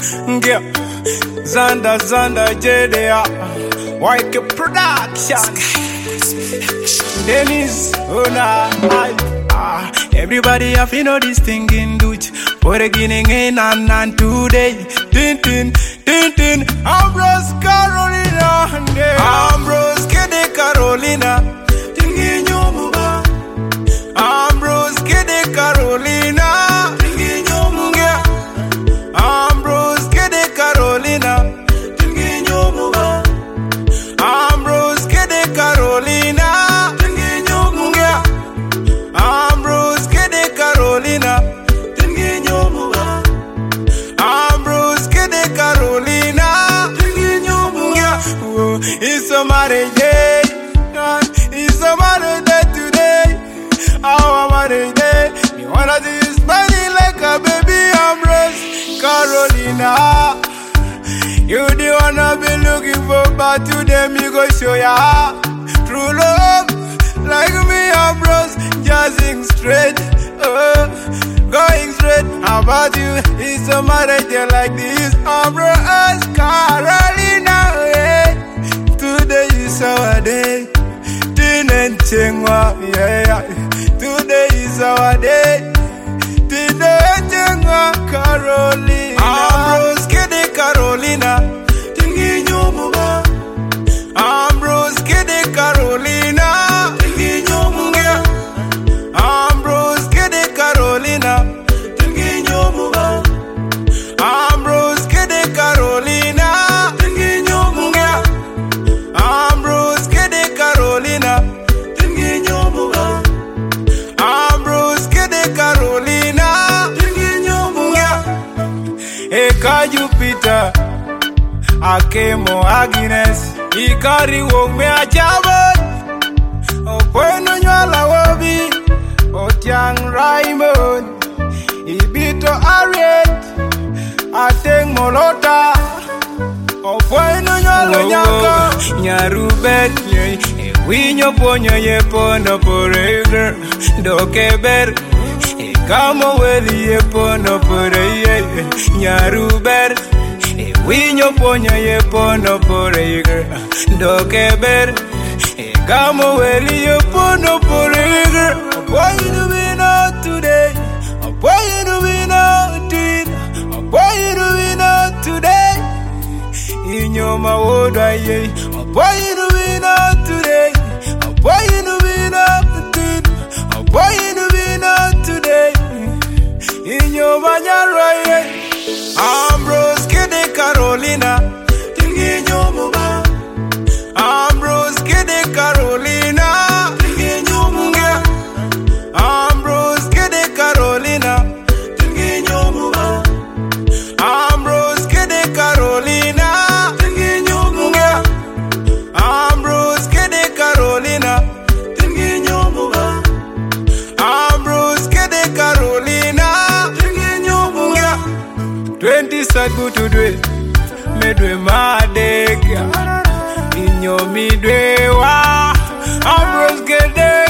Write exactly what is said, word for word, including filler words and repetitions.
Yeah. Zanda Zanda J D A Y K Production Dennis Ona ah, everybody have you know this thing in Dutch for the beginning in and and today tin tin tin tin Ambrose Carolina Ambrose Kede Carolina Tinginyo muba Ambrose Kede Carolina Tinginyo muba Ambrose Kede Carolina Tinginyo muba Ambrose Kede Carolina Tinginyo muba Ambrose Kede Carolina Tinginyo muba Ambrose Kede Carolina Tinginyo muba It's a marriage day It's a marriage day today Our marriage day Me wanna see you smiling like a baby Ambrose Carolina You the one I've been looking for but today me go show ya True love like me Ambrose Jazzing straight oh, Going straight How about you? It's a marriage day like this Ambrose Carolina yeah. Today is our day Tinenchengwa yeah. Today is our day Tinenchengwa Carolina Ambrose Kede Carolina Tinginyo muba Ambrose Kede Carolina Tinginyo muba Ambrose Kede Carolina Tinginyo muba Ambrose Kede Carolina Tinginyo muba Ambrose Kede Carolina Tinginyo muba Ambrose Kede Carolina Tinginyo muba Eka Jupiter Akemo Agnes Ikari wogme achabo Opweno nyala wobi Otiang Raymond Ibito Ariet Ateng Molota Opweno nyala nyaka Nyarubet Winyo ponyo ye pono poreger Dokeber Kamo weli ye pono poreye Nyaruber Winyo ponyo ye pono poreger Dokeber Kamo weli ye pono poreger Why you do we know today? Why you do we know today? Why you do we know today? Inyo mawoda ye Why you do we know today? Why you do we know today? Why you do we know today? Inyo manyarwa ye Ambrose Kede Carolina Tinginyo muba Ambrose Kede Carolina Tinginyo muba Ambrose Kede Carolina Tinginyo muba Ambrose Kede Carolina Tinginyo muba Ambrose Kede Carolina Tinginyo muba Ambrose Kede Carolina Tinginyo muba twenty sagu tudwe Medwe madega Inyo midwe wa Ambrose Kede